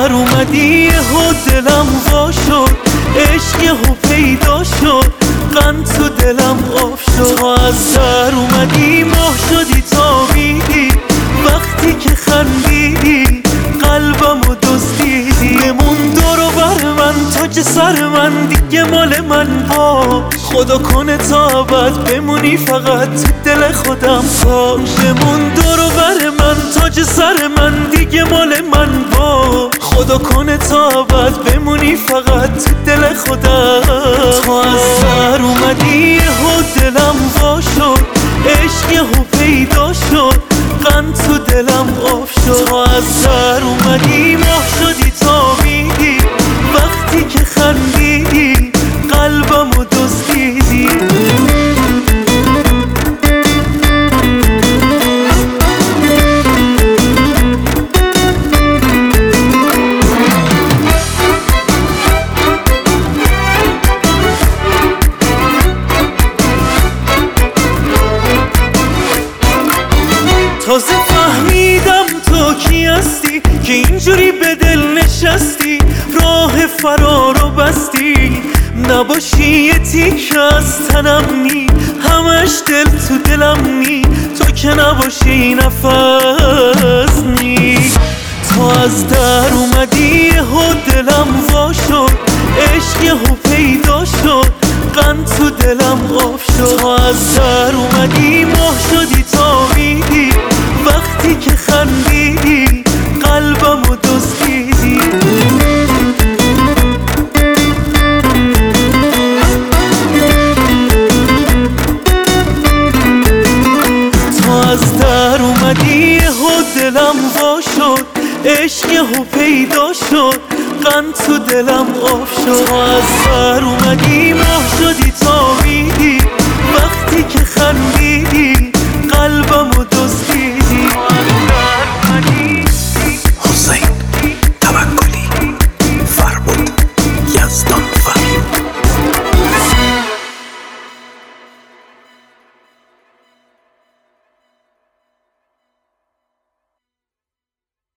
در اومدی و دلم وا شد، عشق یهو پیدا شد، غم تو دلم آب شد. تو از در اومدی ماه شدی تابیدی، وقتی که خندیدی قلبمو دزدیدی. بمون دور و بر من تاج سر من، دیگه مال من باش. خدا کنه تا ابد بمونی فقط تو دل خودم باش. بمون دور و بر من تاج سر من، دیگه مال من باش. خدا کنه تا ابد بمونی فقط تو دل خودم. تو از در اومدی و دلم وا شد، عشق یهو پیدا شد، غم تو دلم آب شد. تو از در اومدی ماه شدی تابیدی، وقتی که خندیدی قلبمو دزدیدی. تازه فهمیدم تو کی هستی، که اینجوری به دل نشستی، راه فرارو بستی. نباشی یه تیکه از تنم نی، همش دل تو دلم نی، تو که نباشی نفس نی. تو از در اومدی و دلم وا شد، عشق یهو پیدا شد، غم تو دلم آب شد. تو از در اومدی ماه شدی تابیدی، وقتی که خندیدی قلبمو دزدیدی. تو از در اومدی و دلم وا شد، عشق یهو پیدا شد، غم تو دلم آب شد. تو از در اومدی ماه شدی تابیدی، وقتی که خندیدی